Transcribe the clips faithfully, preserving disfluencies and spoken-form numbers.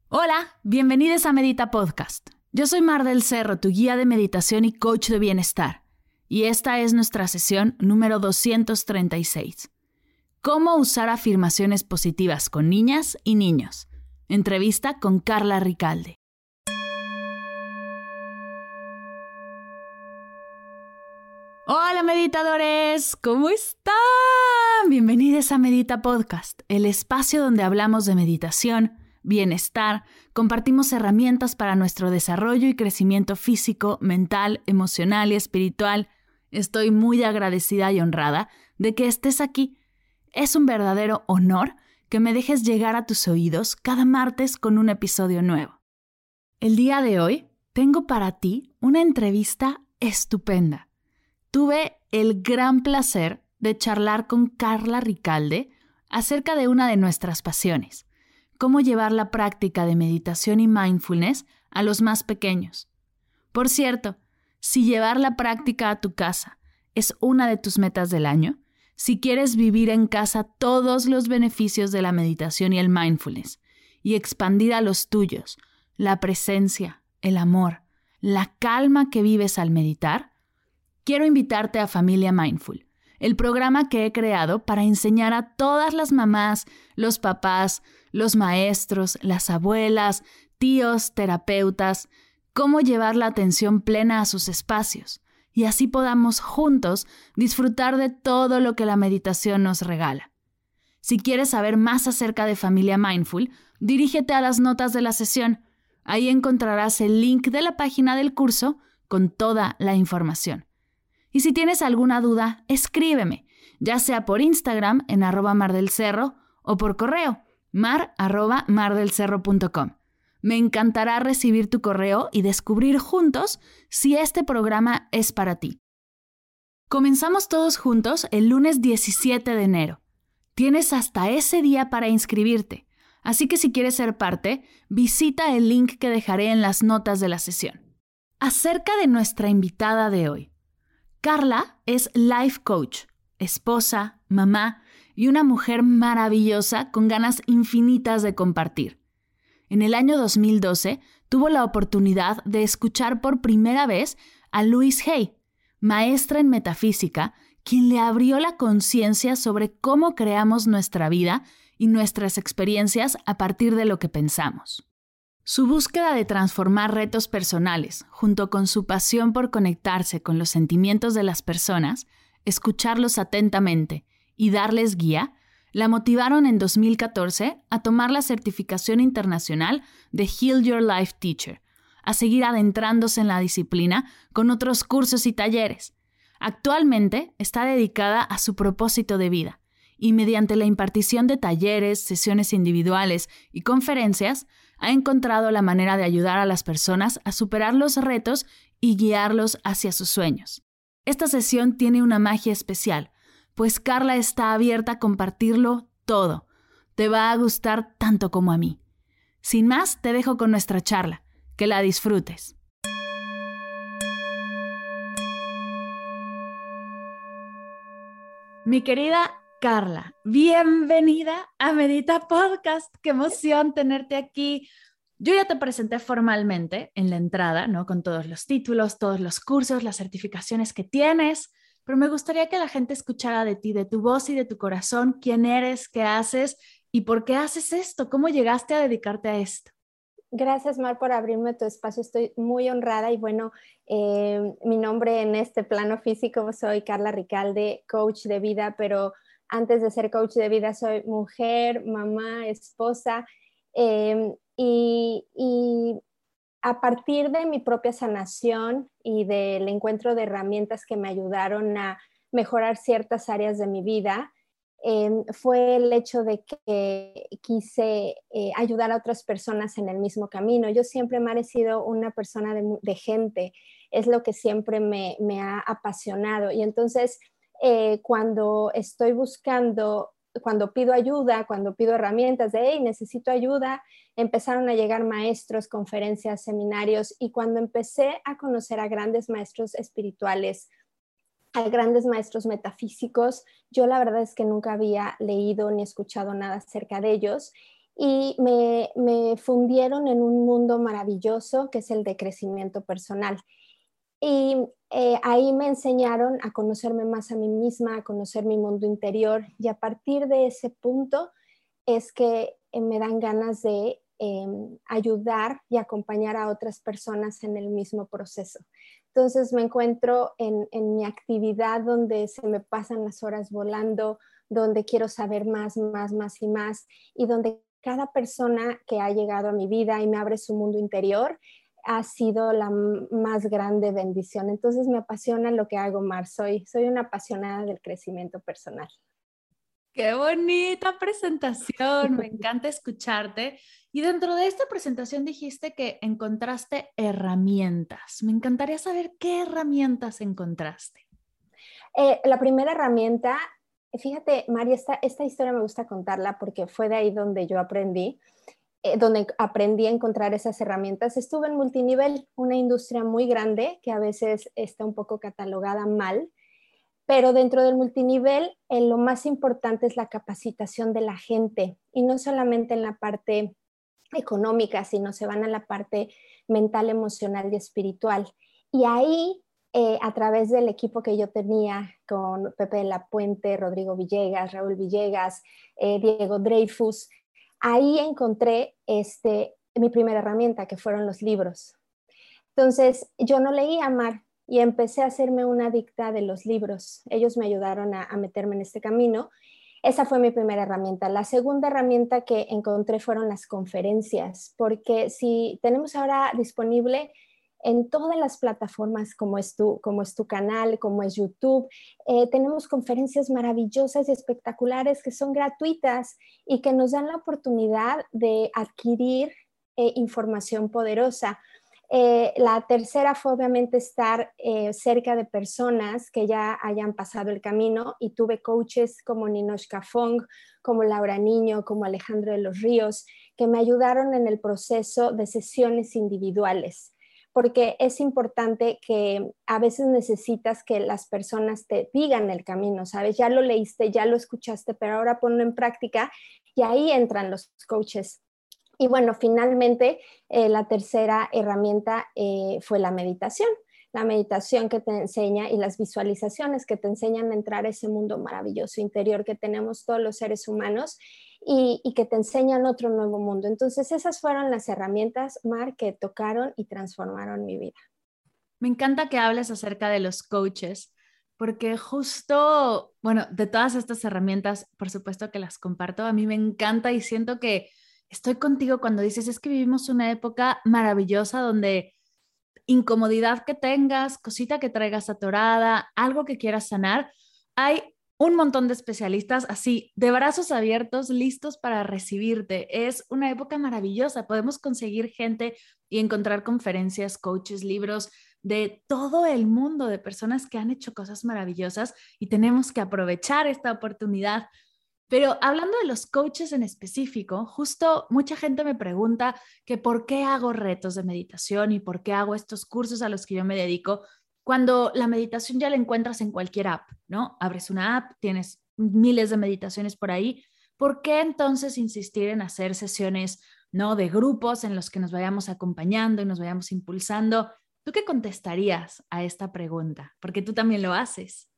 Hola, bienvenidos a Medita Podcast. Yo soy Mar del Cerro, tu guía de meditación y coach de bienestar. Y esta es nuestra sesión número doscientos treinta y seis. ¿Cómo usar afirmaciones positivas con niñas y niños? Entrevista con Carla Ricalde. Hola meditadores, ¿cómo están? Bienvenidos a Medita Podcast, el espacio donde hablamos de meditación, bienestar, compartimos herramientas para nuestro desarrollo y crecimiento físico, mental, emocional y espiritual. Estoy muy agradecida y honrada de que estés aquí. Es un verdadero honor que me dejes llegar a tus oídos cada martes con un episodio nuevo. El día de hoy tengo para ti una entrevista estupenda. Tuve el gran placer de charlar con Carla Ricalde acerca de una de nuestras pasiones, cómo llevar la práctica de meditación y mindfulness a los más pequeños. Por cierto, si llevar la práctica a tu casa es una de tus metas del año, si quieres vivir en casa todos los beneficios de la meditación y el mindfulness y expandir a los tuyos la presencia, el amor, la calma que vives al meditar, quiero invitarte a Familia Mindful, el programa que he creado para enseñar a todas las mamás, los papás, los maestros, las abuelas, tíos, terapeutas, cómo llevar la atención plena a sus espacios y así podamos juntos disfrutar de todo lo que la meditación nos regala. Si quieres saber más acerca de Familia Mindful, dirígete a las notas de la sesión. Ahí encontrarás el link de la página del curso con toda la información. Y si tienes alguna duda, escríbeme, ya sea por Instagram en arroba mardelcerro o por correo, mar arroba mardelcerro punto com. Me encantará recibir tu correo y descubrir juntos si este programa es para ti. Comenzamos todos juntos el lunes diecisiete de enero. Tienes hasta ese día para inscribirte, así que si quieres ser parte, visita el link que dejaré en las notas de la sesión. Acerca de nuestra invitada de hoy. Carla es life coach, esposa, mamá y una mujer maravillosa con ganas infinitas de compartir. En el año dos mil doce tuvo la oportunidad de escuchar por primera vez a Louise Hay, maestra en metafísica, quien le abrió la conciencia sobre cómo creamos nuestra vida y nuestras experiencias a partir de lo que pensamos. Su búsqueda de transformar retos personales, junto con su pasión por conectarse con los sentimientos de las personas, escucharlos atentamente y darles guía, la motivaron en dos mil catorce a tomar la certificación internacional de Heal Your Life Teacher, a seguir adentrándose en la disciplina con otros cursos y talleres. Actualmente está dedicada a su propósito de vida y mediante la impartición de talleres, sesiones individuales y conferencias, ha encontrado la manera de ayudar a las personas a superar los retos y guiarlos hacia sus sueños. Esta sesión tiene una magia especial, pues Carla está abierta a compartirlo todo. Te va a gustar tanto como a mí. Sin más, te dejo con nuestra charla. Que la disfrutes. Mi querida Carla, bienvenida a Medita Podcast. Qué emoción tenerte aquí. Yo ya te presenté formalmente en la entrada, ¿no? Con todos los títulos, todos los cursos, las certificaciones que tienes, pero me gustaría que la gente escuchara de ti, de tu voz y de tu corazón, quién eres, qué haces y por qué haces esto, cómo llegaste a dedicarte a esto. Gracias, Mar, por abrirme tu espacio. Estoy muy honrada y bueno, eh, mi nombre en este plano físico, soy Carla Ricalde, coach de vida, pero antes de ser coach de vida soy mujer, mamá, esposa eh, y, y a partir de mi propia sanación y del encuentro de herramientas que me ayudaron a mejorar ciertas áreas de mi vida, Eh, fue el hecho de que quise eh, ayudar a otras personas en el mismo camino. Yo siempre me he sido una persona de, de gente, es lo que siempre me, me ha apasionado. Y entonces, eh, cuando estoy buscando, cuando pido ayuda, cuando pido herramientas de, hey, necesito ayuda, empezaron a llegar maestros, conferencias, seminarios, y cuando empecé a conocer a grandes maestros espirituales, a grandes maestros metafísicos, yo la verdad es que nunca había leído ni escuchado nada acerca de ellos y me, me fundieron en un mundo maravilloso que es el de crecimiento personal. Y eh, ahí me enseñaron a conocerme más a mí misma, a conocer mi mundo interior, y a partir de ese punto es que eh, me dan ganas de eh, ayudar y acompañar a otras personas en el mismo proceso. Entonces me encuentro en, en mi actividad donde se me pasan las horas volando, donde quiero saber más, más, más y más, y donde cada persona que ha llegado a mi vida y me abre su mundo interior ha sido la más grande bendición. Entonces me apasiona lo que hago, Mar. Soy, soy una apasionada del crecimiento personal. Qué bonita presentación, me encanta escucharte. Y dentro de esta presentación dijiste que encontraste herramientas. Me encantaría saber qué herramientas encontraste. Eh, la primera herramienta, fíjate, María, esta, esta historia me gusta contarla porque fue de ahí donde yo aprendí, eh, donde aprendí a encontrar esas herramientas. Estuve en multinivel, una industria muy grande que a veces está un poco catalogada mal, pero dentro del multinivel eh, lo más importante es la capacitación de la gente, y no solamente en la parte económica, sino se van a la parte mental, emocional y espiritual. Y ahí, eh, a través del equipo que yo tenía con Pepe de la Puente, Rodrigo Villegas, Raúl Villegas, eh, Diego Dreyfus, ahí encontré este, mi primera herramienta, que fueron los libros. Entonces, yo no leía, Mar, y empecé a hacerme una adicta de los libros. Ellos me ayudaron a, a meterme en este camino. Esa fue mi primera herramienta. La segunda herramienta que encontré fueron las conferencias, porque si tenemos ahora disponible en todas las plataformas, como es tu, como es tu canal, como es YouTube, eh, tenemos conferencias maravillosas y espectaculares que son gratuitas y que nos dan la oportunidad de adquirir eh, información poderosa. Eh, la tercera fue obviamente estar eh, cerca de personas que ya hayan pasado el camino, y tuve coaches como Ninochka Fong, como Laura Niño, como Alejandro de los Ríos, que me ayudaron en el proceso de sesiones individuales, porque es importante que a veces necesitas que las personas te digan el camino, ¿sabes? Ya lo leíste, ya lo escuchaste, pero ahora ponlo en práctica, y ahí entran los coaches. Y bueno, finalmente eh, la tercera herramienta eh, fue la meditación. La meditación que te enseña, y las visualizaciones que te enseñan a entrar a ese mundo maravilloso interior que tenemos todos los seres humanos, y, y que te enseñan otro nuevo mundo. Entonces esas fueron las herramientas, Mar, que tocaron y transformaron mi vida. Me encanta que hables acerca de los coaches, porque justo, bueno, de todas estas herramientas, por supuesto que las comparto, a mí me encanta y siento que estoy contigo cuando dices, es que vivimos una época maravillosa donde incomodidad que tengas, cosita que traigas atorada, algo que quieras sanar, hay un montón de especialistas así, de brazos abiertos, listos para recibirte. Es una época maravillosa. Podemos conseguir gente y encontrar conferencias, coaches, libros de todo el mundo, de personas que han hecho cosas maravillosas, y tenemos que aprovechar esta oportunidad. Pero hablando de los coaches en específico, justo mucha gente me pregunta que por qué hago retos de meditación y por qué hago estos cursos a los que yo me dedico, cuando la meditación ya la encuentras en cualquier app, ¿no? Abres una app, tienes miles de meditaciones por ahí. ¿Por qué entonces insistir en hacer sesiones, ¿no? De grupos en los que nos vayamos acompañando y nos vayamos impulsando? ¿Tú qué contestarías a esta pregunta? Porque tú también lo haces.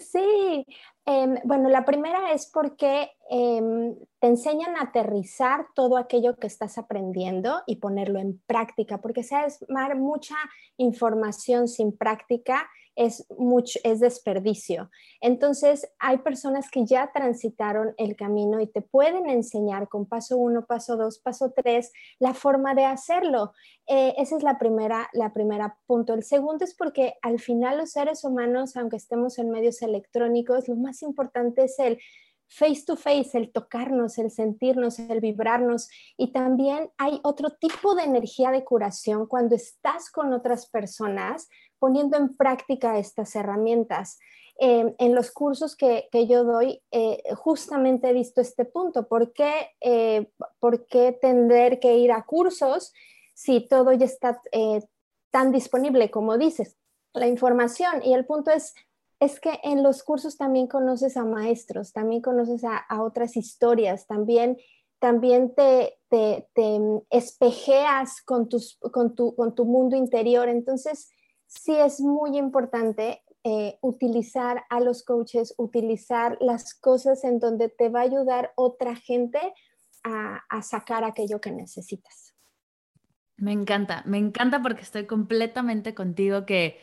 Sí, eh, bueno, la primera es porque eh, te enseñan a aterrizar todo aquello que estás aprendiendo y ponerlo en práctica, porque sabes, Mar, mucha información sin práctica es, mucho, es desperdicio. Entonces, hay personas que ya transitaron el camino y te pueden enseñar con paso uno, paso dos, paso tres, la forma de hacerlo. Eh, esa es la primera, la primera punto. El segundo es porque al final los seres humanos, aunque estemos en medios electrónicos, lo más importante es el face to face, el tocarnos, el sentirnos, el vibrarnos. Y también hay otro tipo de energía de curación cuando estás con otras personas poniendo en práctica estas herramientas. Eh, en los cursos que, que yo doy, eh, justamente he visto este punto. ¿Por qué, eh, ¿por qué tendrer que ir a cursos si todo ya está eh, tan disponible como dices? La información. Y el punto es, es que en los cursos también conoces a maestros, también conoces a, a otras historias, también también te, te, te espejeas con, tus, con, tu, con tu mundo interior. Entonces, sí es muy importante eh, utilizar a los coaches, utilizar las cosas en donde te va a ayudar otra gente a, a sacar aquello que necesitas. Me encanta, me encanta porque estoy completamente contigo que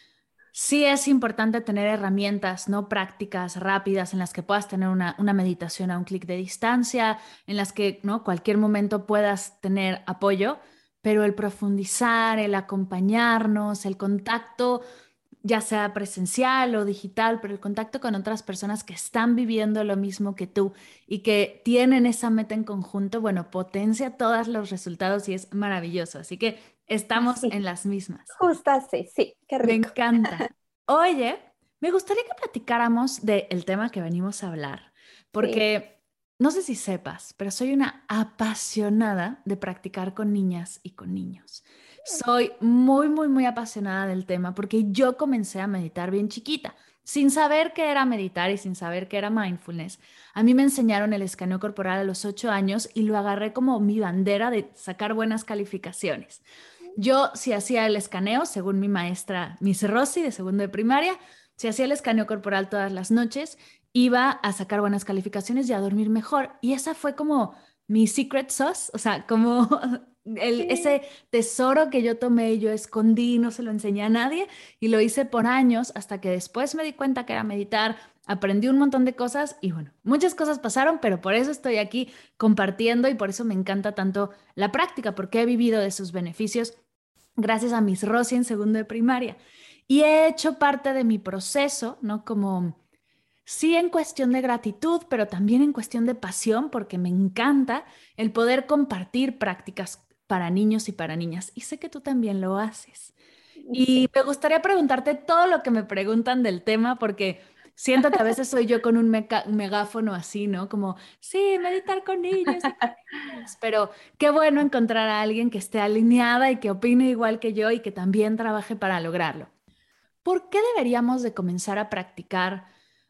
sí es importante tener herramientas, ¿no? Prácticas rápidas en las que puedas tener una, una meditación a un clic de distancia, en las que, ¿no? Cualquier momento puedas tener apoyo, pero el profundizar, el acompañarnos, el contacto, ya sea presencial o digital, pero el contacto con otras personas que están viviendo lo mismo que tú y que tienen esa meta en conjunto, bueno, potencia todos los resultados y es maravilloso. Así que estamos Así, en las mismas. justo así, sí, qué Me rico. encanta. Oye, me gustaría que platicáramos del tema que venimos a hablar, Sí. porque no sé si sepas, pero soy una apasionada de practicar con niñas y con niños. Soy muy, muy, muy apasionada del tema porque yo comencé a meditar bien chiquita, sin saber qué era meditar y sin saber qué era mindfulness. A mí me enseñaron el escaneo corporal a los ocho años y lo agarré como mi bandera de sacar buenas calificaciones. Yo, si hacía el escaneo, según mi maestra Miss Rossi de segundo de primaria, si hacía el escaneo corporal todas las noches, iba a sacar buenas calificaciones y a dormir mejor. Y esa fue como mi secret sauce, o sea, como el, Sí. ese tesoro que yo tomé y yo escondí, no se lo enseñé a nadie y lo hice por años hasta que después me di cuenta que era meditar, aprendí un montón de cosas y bueno, muchas cosas pasaron, pero por eso estoy aquí compartiendo y por eso me encanta tanto la práctica, porque he vivido de sus beneficios gracias a Miss Rossi en segundo de primaria. Y he hecho parte de mi proceso, ¿no? Como sí en cuestión de gratitud, pero también en cuestión de pasión, porque me encanta el poder compartir prácticas para niños y para niñas. Y sé que tú también lo haces. Y Sí. me gustaría preguntarte todo lo que me preguntan del tema, porque siento que a veces soy yo con un meca- megáfono así, ¿no? Como, sí, meditar con niños y con niñas. Pero qué bueno encontrar a alguien que esté alineada y que opine igual que yo y que también trabaje para lograrlo. ¿Por qué deberíamos de comenzar a practicar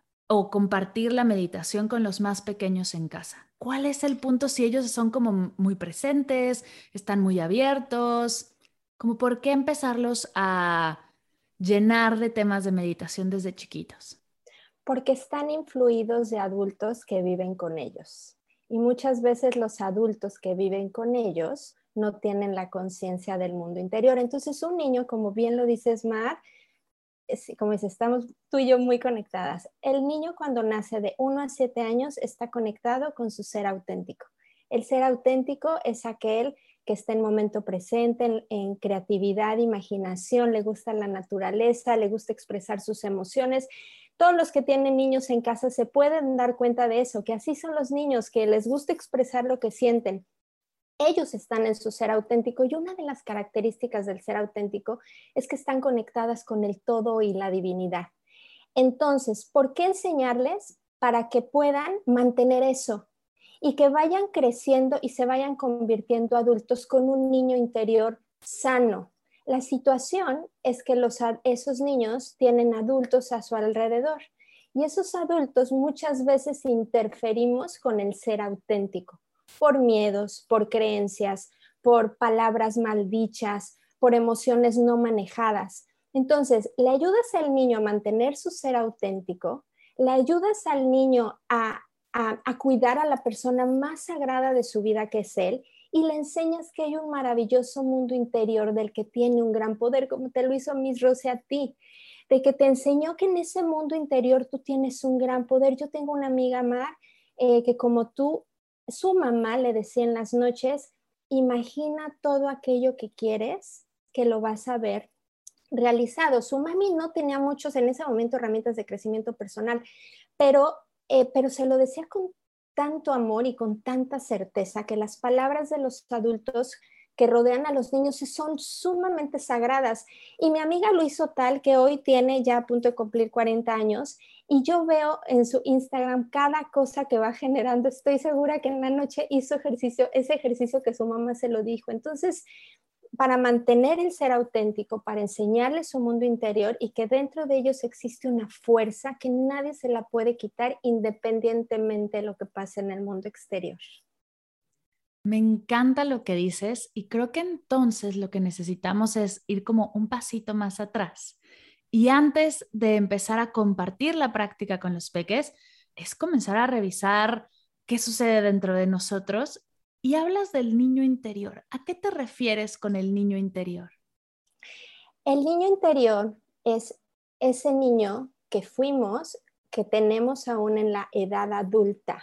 o compartir la meditación con los más pequeños en casa? ¿Cuál es el punto si ellos son como muy presentes, están muy abiertos? Como por qué empezarlos a llenar de temas de meditación desde chiquitos? Porque están influidos de adultos que viven con ellos. Y muchas veces los adultos que viven con ellos no tienen la conciencia del mundo interior. Entonces un niño, como bien lo dices, Mar, como dices, estamos tú y yo muy conectadas. El niño cuando nace de uno a siete años está conectado con su ser auténtico. El ser auténtico es aquel que está en momento presente, en, en creatividad, imaginación, le gusta la naturaleza, le gusta expresar sus emociones. Todos los que tienen niños en casa se pueden dar cuenta de eso, que así son los niños, que les gusta expresar lo que sienten. Ellos están en su ser auténtico y una de las características del ser auténtico es que están conectadas con el todo y la divinidad. Entonces, ¿por qué enseñarles? Para que puedan mantener eso y que vayan creciendo y se vayan convirtiendo adultos con un niño interior sano. La situación es que los, esos niños tienen adultos a su alrededor y esos adultos muchas veces interferimos con el ser auténtico por miedos, por creencias, por palabras mal dichas, por emociones no manejadas. Entonces, le ayudas al niño a mantener su ser auténtico, le ayudas al niño a, a, a cuidar a la persona más sagrada de su vida, que es él, y le enseñas que hay un maravilloso mundo interior del que tiene un gran poder, como te lo hizo Miss Rosy a ti, de que te enseñó que en ese mundo interior tú tienes un gran poder. Yo tengo una amiga, Mar, eh, que como tú, su mamá le decía en las noches, imagina todo aquello que quieres, que lo vas a ver realizado. Su mami no tenía muchos en ese momento herramientas de crecimiento personal, pero, eh, pero se lo decía con tanto amor y con tanta certeza que las palabras de los adultos que rodean a los niños son sumamente sagradas. Y mi amiga lo hizo tal que hoy tiene ya a punto de cumplir cuarenta años y yo veo en su Instagram cada cosa que va generando. Estoy segura que en la noche hizo ejercicio, ese ejercicio que su mamá se lo dijo. Entonces, para mantener el ser auténtico, para enseñarles su mundo interior y que dentro de ellos existe una fuerza que nadie se la puede quitar independientemente de lo que pase en el mundo exterior. Me encanta lo que dices y creo que entonces lo que necesitamos es ir como un pasito más atrás. Y antes de empezar a compartir la práctica con los peques, es comenzar a revisar qué sucede dentro de nosotros. Y hablas del niño interior. ¿A qué te refieres con el niño interior? El niño interior es ese niño que fuimos, que tenemos aún en la edad adulta.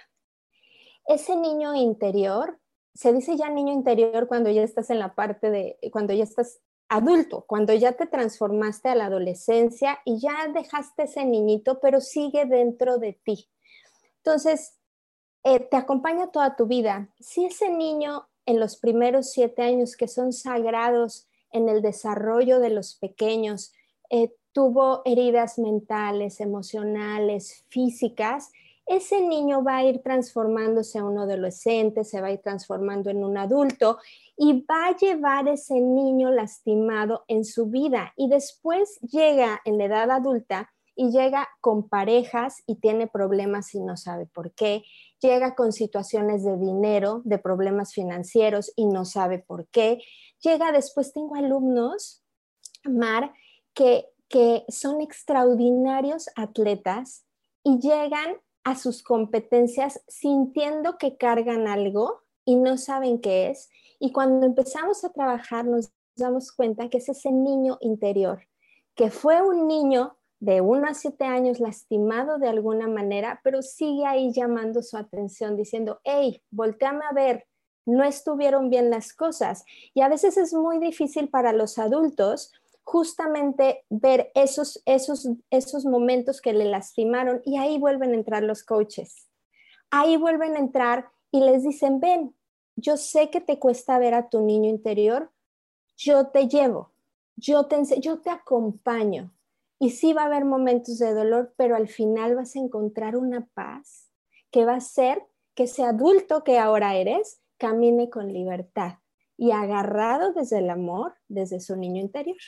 Ese niño interior, se dice ya niño interior cuando ya estás en la parte de, cuando ya estás adulto, cuando ya te transformaste a la adolescencia y ya dejaste ese niñito, pero sigue dentro de ti. Entonces, eh, te acompaña toda tu vida. Si ese niño en los primeros siete años que son sagrados en el desarrollo de los pequeños, eh, tuvo heridas mentales, emocionales, físicas, ese niño va a ir transformándose a un adolescente, se va a ir transformando en un adulto y va a llevar ese niño lastimado en su vida. Y después llega en la edad adulta y llega con parejas y tiene problemas y no sabe por qué. Llega con situaciones de dinero, de problemas financieros y no sabe por qué. Llega después, tengo alumnos, Mar, que, que son extraordinarios atletas y llegan a sus competencias sintiendo que cargan algo y no saben qué es. Y cuando empezamos a trabajar nos damos cuenta que es ese niño interior, que fue un niño de uno a siete años lastimado de alguna manera, pero sigue ahí llamando su atención diciendo, hey, volteame a ver, no estuvieron bien las cosas. Y a veces es muy difícil para los adultos justamente ver esos, esos, esos momentos que le lastimaron y ahí vuelven a entrar los coaches. Ahí vuelven a entrar y les dicen, ven, yo sé que te cuesta ver a tu niño interior, yo te llevo, yo te, yo te acompaño. Y sí va a haber momentos de dolor, pero al final vas a encontrar una paz que va a hacer que ese adulto que ahora eres camine con libertad y agarrado desde el amor, desde su niño interior.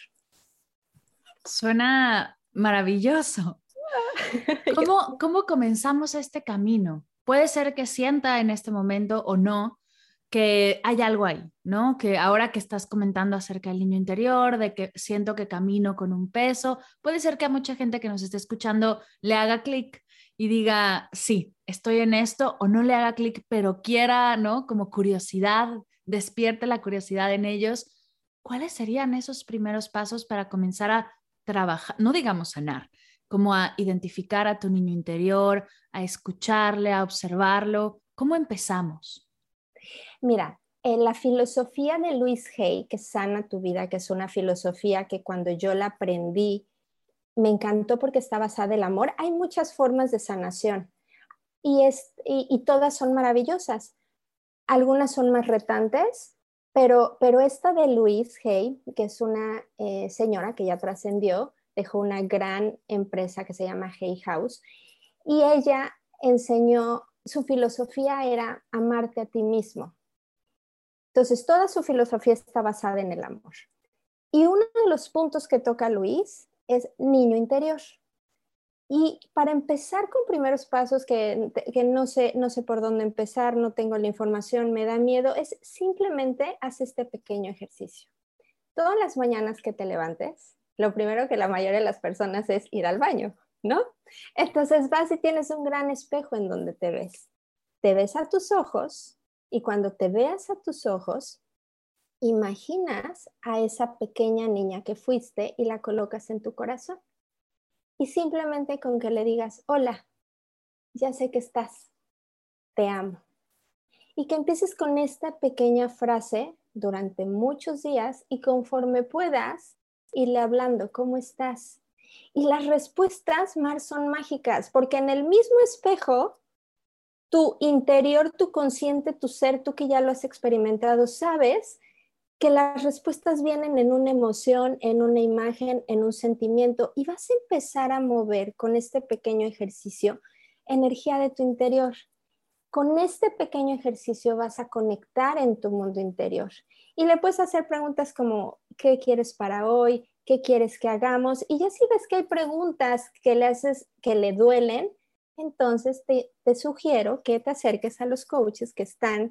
Suena maravilloso. ¿Cómo, cómo comenzamos este camino? Puede ser que sienta en este momento o no que hay algo ahí, ¿no? Que ahora que estás comentando acerca del niño interior, de que siento que camino con un peso, puede ser que a mucha gente que nos esté escuchando le haga clic y diga, sí, estoy en esto, o no le haga clic, pero quiera, ¿no? Como curiosidad, despierte la curiosidad en ellos. ¿Cuáles serían esos primeros pasos para comenzar a trabajar, no digamos sanar, como a identificar a tu niño interior, a escucharle, a observarlo? ¿Cómo empezamos? Mira, en la filosofía de Louise Hay, que sana tu vida, que es una filosofía que cuando yo la aprendí, me encantó porque está basada en el amor. Hay muchas formas de sanación y, es, y, y todas son maravillosas. Algunas son más retantes, pero, pero esta de Louise Hay, que es una eh, señora que ya trascendió, dejó una gran empresa que se llama Hay House, y ella enseñó, su filosofía era amarte a ti mismo. Entonces, toda su filosofía está basada en el amor. Y uno de los puntos que toca Luis es niño interior. Y para empezar con primeros pasos que, que no, sé, no sé por dónde empezar, no tengo la información, me da miedo, es simplemente haz este pequeño ejercicio. Todas las mañanas que te levantes, lo primero que la mayoría de las personas es ir al baño, ¿no? Entonces vas y tienes un gran espejo en donde te ves. Te ves a tus ojos y cuando te veas a tus ojos, imaginas a esa pequeña niña que fuiste y la colocas en tu corazón. Y simplemente con que le digas, hola, ya sé que estás, te amo. Y que empieces con esta pequeña frase durante muchos días y conforme puedas, irle hablando, ¿cómo estás? Y las respuestas, Mar, son mágicas, porque en el mismo espejo, tu interior, tu consciente, tu ser, tú que ya lo has experimentado, sabes que las respuestas vienen en una emoción, en una imagen, en un sentimiento, y vas a empezar a mover con este pequeño ejercicio energía de tu interior. Con este pequeño ejercicio vas a conectar en tu mundo interior y le puedes hacer preguntas como, ¿qué quieres para hoy? ¿Qué quieres que hagamos? Y ya si ves que hay preguntas que le haces, que le duelen, entonces te, te sugiero que te acerques a los coaches que están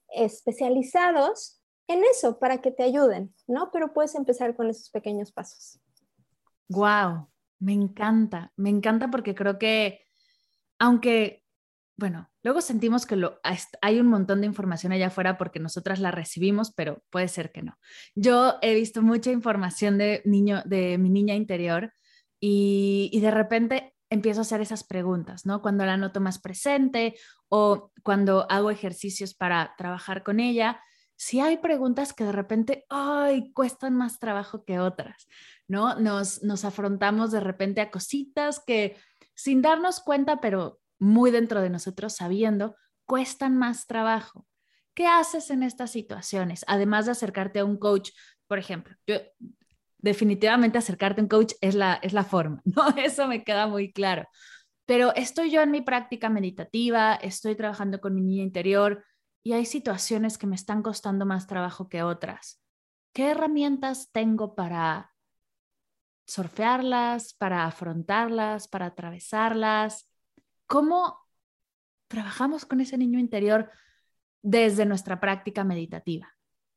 especializados en eso para que te ayuden, ¿no? Pero puedes empezar con esos pequeños pasos. Wow, me encanta, me encanta porque creo que, aunque, bueno, luego sentimos que lo, hay un montón de información allá afuera porque nosotras la recibimos, pero puede ser que no. Yo he visto mucha información de, niño, de mi niña interior y, y de repente empiezo a hacer esas preguntas, ¿no? Cuando la noto más presente o cuando hago ejercicios para trabajar con ella, sí hay preguntas que de repente, ay, cuestan más trabajo que otras, ¿no? Nos, nos afrontamos de repente a cositas que sin darnos cuenta, pero muy dentro de nosotros sabiendo, cuestan más trabajo. ¿Qué haces en estas situaciones? Además de acercarte a un coach, por ejemplo, yo definitivamente acercarte a un coach es la, es la forma, ¿no? Eso me queda muy claro. Pero estoy yo en mi práctica meditativa, estoy trabajando con mi niña interior y hay situaciones que me están costando más trabajo que otras. ¿Qué herramientas tengo para surfearlas, para afrontarlas, para atravesarlas? ¿Cómo trabajamos con ese niño interior desde nuestra práctica meditativa?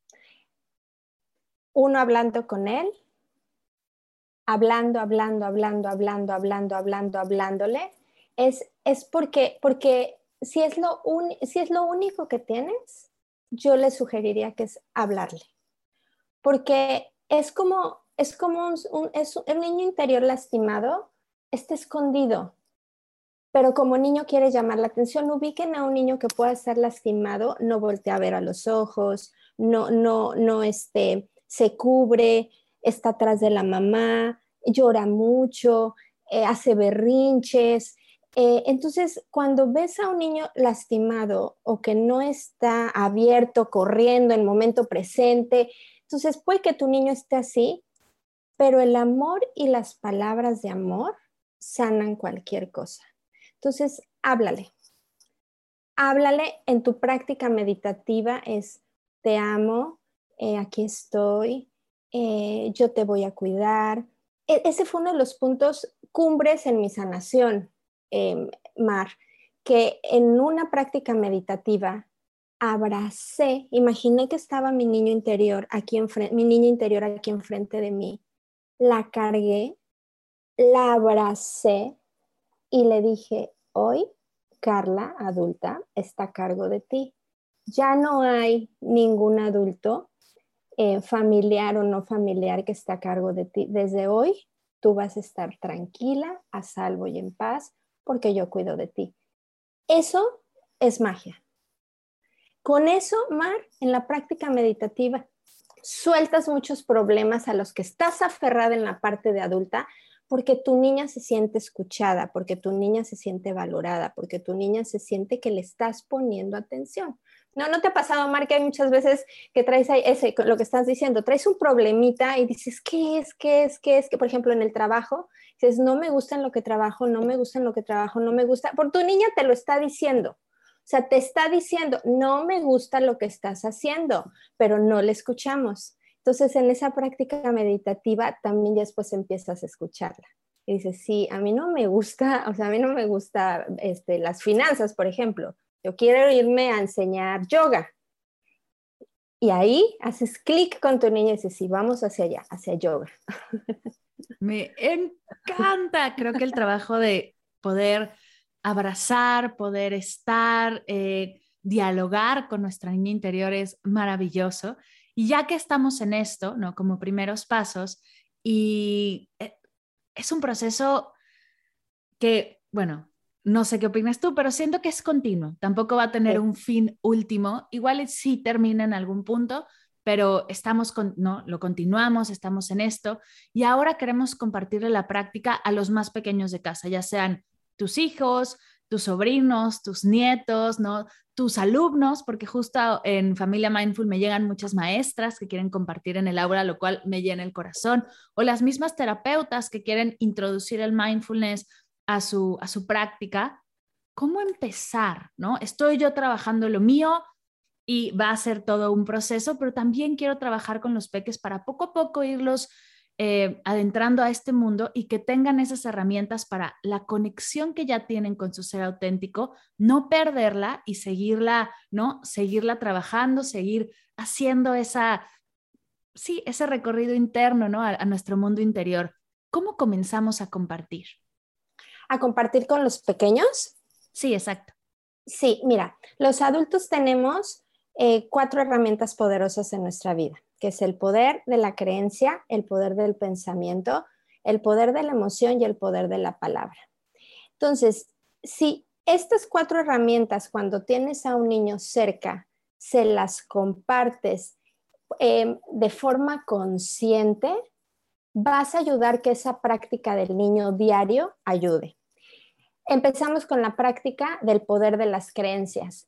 Uno, hablando con él, hablando, hablando, hablando, hablando, hablando, hablando, hablándole, es, es porque, porque si, es lo un, si es lo único que tienes, yo le sugeriría que es hablarle. Porque es como, es como un, un, es un niño interior lastimado, está escondido, pero como niño quiere llamar la atención. Ubiquen a un niño que pueda estar lastimado, no voltea a ver a los ojos, no, no, no este, se cubre, está atrás de la mamá, llora mucho, eh, hace berrinches. Eh, entonces, cuando ves a un niño lastimado o que no está abierto, corriendo en el momento presente, entonces puede que tu niño esté así, pero el amor y las palabras de amor sanan cualquier cosa. Entonces, háblale. Háblale en tu práctica meditativa es, te amo, eh, aquí estoy, eh, yo te voy a cuidar. E- ese fue uno de los puntos cumbres en mi sanación, eh, Mar, que en una práctica meditativa abracé, imaginé que estaba mi niño interior aquí enfrente, mi niña interior aquí enfrente de mí, la cargué, la abracé y le dije, hoy Carla, adulta, está a cargo de ti. Ya no hay ningún adulto, eh, familiar o no familiar, que está a cargo de ti. Desde hoy tú vas a estar tranquila, a salvo y en paz, porque yo cuido de ti. Eso es magia. Con eso, Mar, en la práctica meditativa, sueltas muchos problemas a los que estás aferrada en la parte de adulta, porque tu niña se siente escuchada, porque tu niña se siente valorada, porque tu niña se siente que le estás poniendo atención. No, ¿no te ha pasado, Mar, que hay muchas veces que traes ahí ese, lo que estás diciendo, traes un problemita y dices, ¿qué es? ¿Qué es? ¿Qué es? Que, por ejemplo, en el trabajo, dices, no me gusta en lo que trabajo, no me gusta en lo que trabajo, no me gusta, por tu niña te lo está diciendo. O sea, te está diciendo, no me gusta lo que estás haciendo, pero no le escuchamos. Entonces, en esa práctica meditativa también ya después empiezas a escucharla. Y dices, sí, a mí no me gusta, o sea, a mí no me gusta este, las finanzas, por ejemplo. Yo quiero irme a enseñar yoga. Y ahí haces clic con tu niña y dices, sí, vamos hacia allá, hacia yoga. Me encanta. Creo que el trabajo de poder abrazar, poder estar, eh, dialogar con nuestra niña interior es maravilloso. Y ya que estamos en esto, ¿no? Como primeros pasos, y eh, es un proceso que, bueno, no sé qué opinas tú, pero siento que es continuo. Tampoco va a tener Sí. un fin último. Igual sí termina en algún punto, pero estamos con, no, lo continuamos, estamos en esto y ahora queremos compartirle la práctica a los más pequeños de casa, ya sean tus hijos, tus sobrinos, tus nietos, ¿no? Tus alumnos, porque justo en Familia Mindful me llegan muchas maestras que quieren compartir en el aula, lo cual me llena el corazón, o las mismas terapeutas que quieren introducir el mindfulness a su, a su práctica. ¿Cómo empezar? ¿No? Estoy yo trabajando lo mío y va a ser todo un proceso, pero también quiero trabajar con los peques para poco a poco irlos eh, adentrando a este mundo y que tengan esas herramientas para la conexión que ya tienen con su ser auténtico, no perderla y seguirla, ¿no? Seguirla trabajando, seguir haciendo esa, sí, ese recorrido interno, ¿no? A, a nuestro mundo interior. ¿Cómo comenzamos a compartir? ¿A compartir con los pequeños? Sí, exacto. Sí, mira, los adultos tenemos eh, cuatro herramientas poderosas en nuestra vida, que es el poder de la creencia, el poder del pensamiento, el poder de la emoción y el poder de la palabra. Entonces, si estas cuatro herramientas, cuando tienes a un niño cerca, se las compartes eh, de forma consciente, vas a ayudar que esa práctica del niño diario ayude. Empezamos con la práctica del poder de las creencias.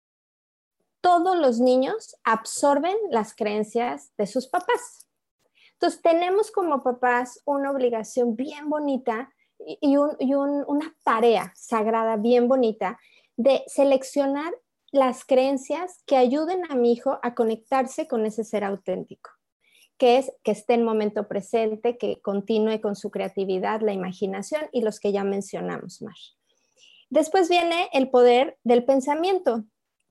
Todos los niños absorben las creencias de sus papás. Entonces, tenemos como papás una obligación bien bonita y, un, y un, una tarea sagrada bien bonita de seleccionar las creencias que ayuden a mi hijo a conectarse con ese ser auténtico, que es que esté en momento presente, que continúe con su creatividad, la imaginación y los que ya mencionamos más. Después viene el poder del pensamiento.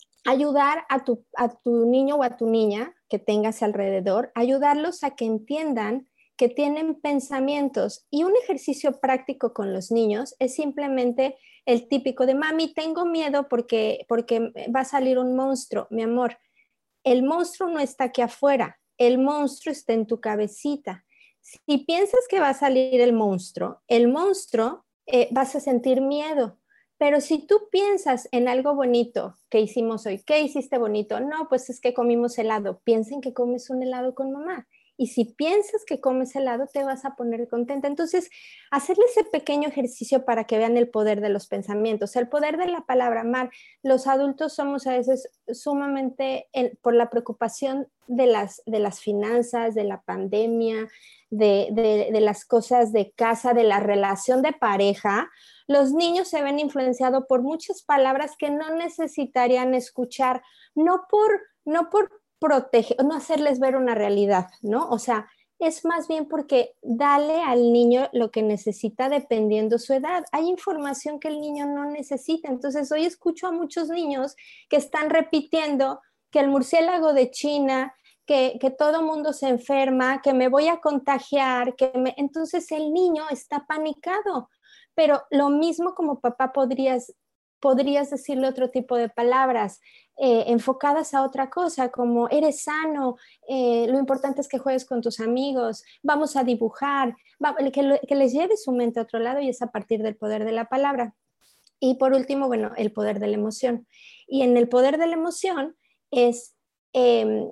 Ayudar a tu, a tu niño o a tu niña que tengas alrededor, ayudarlos a que entiendan que tienen pensamientos. Y un ejercicio práctico con los niños es simplemente el típico de, mami, tengo miedo porque, porque va a salir un monstruo. Mi amor, el monstruo no está aquí afuera, el monstruo está en tu cabecita. Si piensas que va a salir el monstruo, el monstruo eh, vas a sentir miedo. Pero si tú piensas en algo bonito que hicimos hoy, ¿qué hiciste bonito? No, pues es que comimos helado. Piensen que comes un helado con mamá. Y si piensas que comes helado, te vas a poner contenta. Entonces, hacerle ese pequeño ejercicio para que vean el poder de los pensamientos, el poder de la palabra. Mar, los adultos somos a veces sumamente, el, por la preocupación de las, de las finanzas, de la pandemia, de, de, de las cosas de casa, de la relación de pareja, los niños se ven influenciados por muchas palabras que no necesitarían escuchar, no por, no por proteger, no hacerles ver una realidad, ¿no? O sea, es más bien porque dale al niño lo que necesita dependiendo su edad. Hay información que el niño no necesita. Entonces, hoy escucho a muchos niños que están repitiendo que el murciélago de China, que, que todo mundo se enferma, que me voy a contagiar, que me... entonces el niño está panicado. Pero lo mismo como papá podrías, podrías decirle otro tipo de palabras eh, enfocadas a otra cosa, como eres sano, eh, lo importante es que juegues con tus amigos, vamos a dibujar, va, que, lo, que les lleve su mente a otro lado y es a partir del poder de la palabra. Y por último, bueno, el poder de la emoción. Y en el poder de la emoción es eh,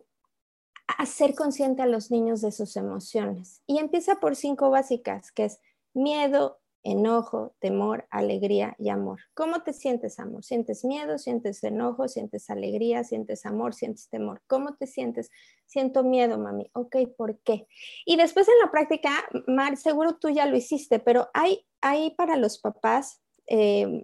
hacer consciente a los niños de sus emociones. Y empieza por cinco básicas, que es miedo, enojo, temor, alegría y amor. ¿Cómo te sientes, amor? ¿Sientes miedo? ¿Sientes enojo? ¿Sientes alegría? ¿Sientes amor? ¿Sientes temor? ¿Cómo te sientes? Siento miedo, mami. Ok, ¿por qué? Y después en la práctica, Mar, seguro tú ya lo hiciste, pero hay, hay para los papás, eh,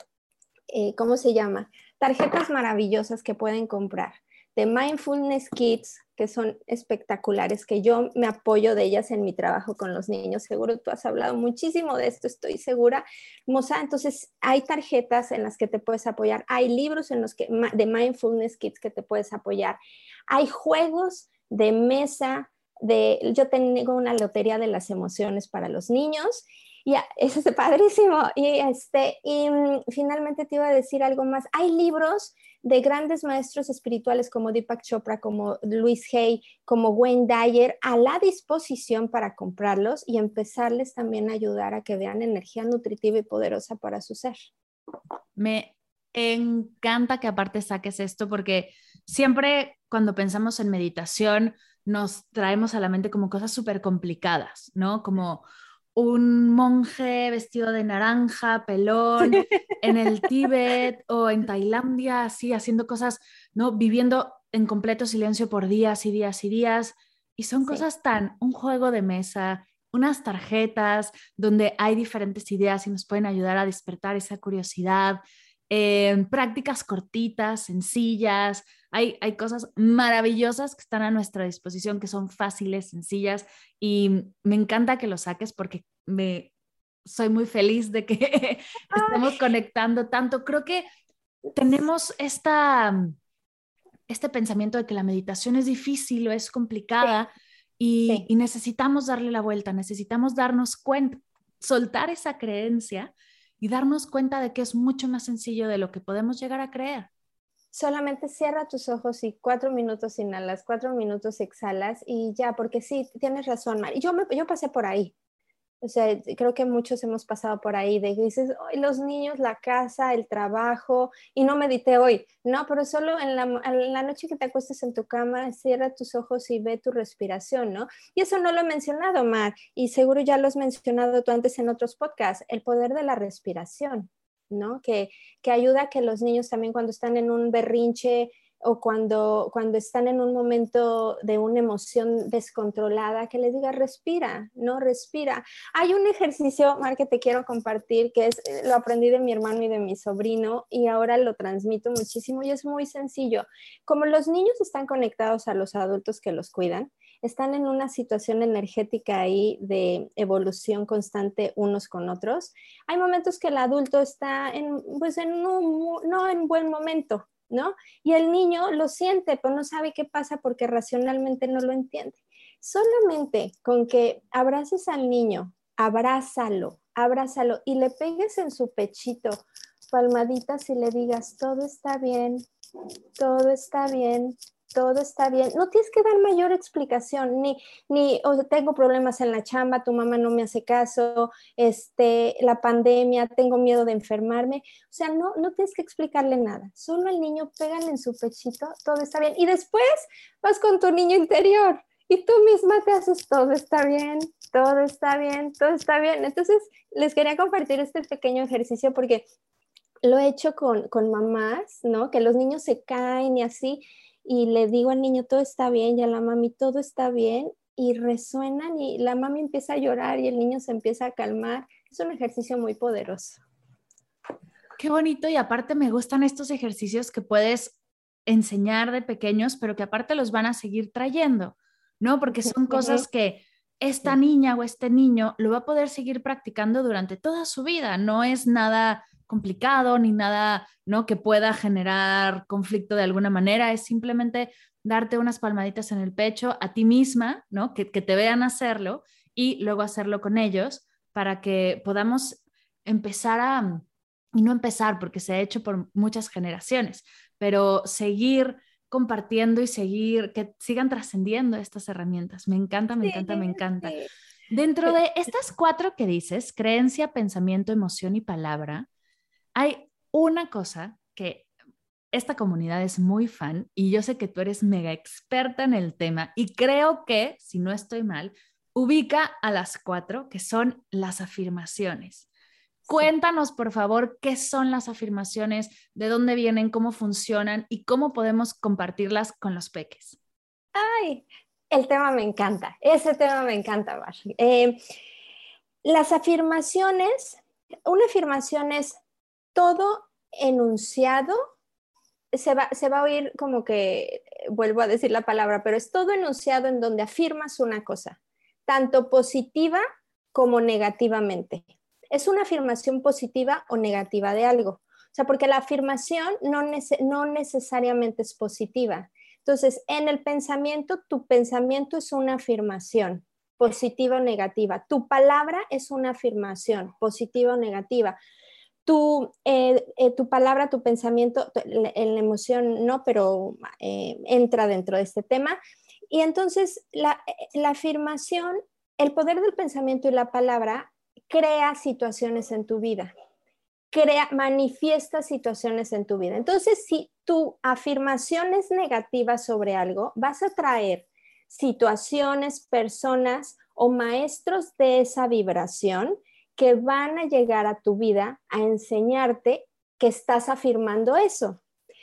eh, ¿cómo se llama? Tarjetas maravillosas que pueden comprar de Mindfulness Kids, que son espectaculares, que yo me apoyo de ellas en mi trabajo con los niños. Seguro tú has hablado muchísimo de esto, estoy segura, Moza. Entonces, hay tarjetas en las que te puedes apoyar, hay libros en los que, de Mindfulness Kids que te puedes apoyar, hay juegos de mesa, de, yo tengo una lotería de las emociones para los niños, y eso es padrísimo. Y, este, y um, finalmente te iba a decir algo más. Hay libros de grandes maestros espirituales como Deepak Chopra, como Louise Hay, como Wayne Dyer, a la disposición para comprarlos y empezarles también a ayudar a que vean energía nutritiva y poderosa para su ser. Me encanta que aparte saques esto porque siempre cuando pensamos en meditación nos traemos a la mente como cosas súper complicadas, ¿no? Como un monje vestido de naranja, pelón, en el Tíbet o en Tailandia, así haciendo cosas, ¿no? Viviendo en completo silencio por días y días y días. Y son sí. cosas tan, un juego de mesa, unas tarjetas donde hay diferentes ideas y nos pueden ayudar a despertar esa curiosidad. eh, prácticas cortitas, sencillas. Hay, hay cosas maravillosas que están a nuestra disposición, que son fáciles, sencillas, y me encanta que lo saques porque me, soy muy feliz de que estemos conectando tanto. Creo que tenemos esta, este pensamiento de que la meditación es difícil o es Sí, complicada y, sí. y necesitamos darle la vuelta, necesitamos darnos cuenta, soltar esa creencia y darnos cuenta de que es mucho más sencillo de lo que podemos llegar a creer. Solamente cierra tus ojos y cuatro minutos inhalas, cuatro minutos exhalas y ya, porque sí, tienes razón, Mari. Yo, me, yo pasé por ahí. O sea, creo que muchos hemos pasado por ahí de que dices, hoy los niños, la casa, el trabajo, y no medité hoy. No, pero solo en la, en la noche que te acuestes en tu cama, cierra tus ojos y ve tu respiración, ¿no? Y eso no lo he mencionado, Mar, y seguro ya lo has mencionado tú antes en otros podcasts, el poder de la respiración, ¿no? Que, que ayuda a que los niños también cuando están en un berrinche o cuando, cuando están en un momento de una emoción descontrolada, que les diga, respira, no respira. Hay un ejercicio, Mar, que te quiero compartir, que es, lo aprendí de mi hermano y de mi sobrino, y ahora lo transmito muchísimo, y es muy sencillo. Como los niños están conectados a los adultos que los cuidan, están en una situación energética ahí de evolución constante unos con otros. Hay momentos que el adulto está en, pues en un, no en buen momento, ¿no? Y el niño lo siente, pero no sabe qué pasa porque racionalmente no lo entiende. Solamente con que abraces al niño, abrázalo, abrázalo y le pegues en su pechito palmaditas y le digas, todo está bien, todo está bien, todo está bien. No tienes que dar mayor explicación, ni, ni oh, tengo problemas en la chamba, tu mamá no me hace caso, este, la pandemia, tengo miedo de enfermarme. O sea, no, no tienes que explicarle nada. Solo al niño pégale en su pechito, todo está bien. Y después vas con tu niño interior y tú misma te haces, todo está bien, todo está bien, todo está bien. Entonces, les quería compartir este pequeño ejercicio porque lo he hecho con, con mamás, ¿no? Que los niños se caen y así, y le digo al niño, todo está bien, y a la mami, todo está bien, y resuenan y la mami empieza a llorar y el niño se empieza a calmar. Es un ejercicio muy poderoso. Qué bonito y aparte me gustan estos ejercicios que puedes enseñar de pequeños, pero que aparte los van a seguir trayendo, ¿no? Porque son cosas que esta niña o este niño lo va a poder seguir practicando durante toda su vida. No es nada complicado ni nada, ¿no? Que pueda generar conflicto de alguna manera. Es simplemente darte unas palmaditas en el pecho a ti misma, ¿no? Que, que te vean hacerlo y luego hacerlo con ellos para que podamos empezar a y no empezar porque se ha hecho por muchas generaciones, pero seguir compartiendo y seguir, que sigan trascendiendo estas herramientas. Me encanta, me Sí, encanta, me encanta. sí. Dentro de estas cuatro que dices, creencia, pensamiento, emoción y palabra, hay una cosa que esta comunidad es muy fan y yo sé que tú eres mega experta en el tema y creo que, si no estoy mal, ubica a las cuatro que son las afirmaciones. Sí. Cuéntanos, por favor, qué son las afirmaciones, de dónde vienen, cómo funcionan y cómo podemos compartirlas con los peques. Ay, el tema me encanta, ese tema me encanta, Bar. Eh, las afirmaciones, una afirmación es todo enunciado, se va, se va a oír como que, vuelvo a decir la palabra, pero es todo enunciado en donde afirmas una cosa, tanto positiva como negativamente. Es una afirmación positiva o negativa de algo. O sea, porque la afirmación no, nece no necesariamente es positiva. Entonces, en el pensamiento, tu pensamiento es una afirmación, positiva o negativa. Tu palabra es una afirmación, positiva o negativa. Tu, eh, eh, tu palabra, tu pensamiento, tu, la, la, emoción no, pero eh, entra dentro de este tema. Y entonces la, la afirmación, el poder del pensamiento y la palabra crea situaciones en tu vida, crea, manifiesta situaciones en tu vida. Entonces, si tu afirmación es negativa sobre algo, vas a traer situaciones, personas o maestros de esa vibración que van a llegar a tu vida a enseñarte que estás afirmando eso.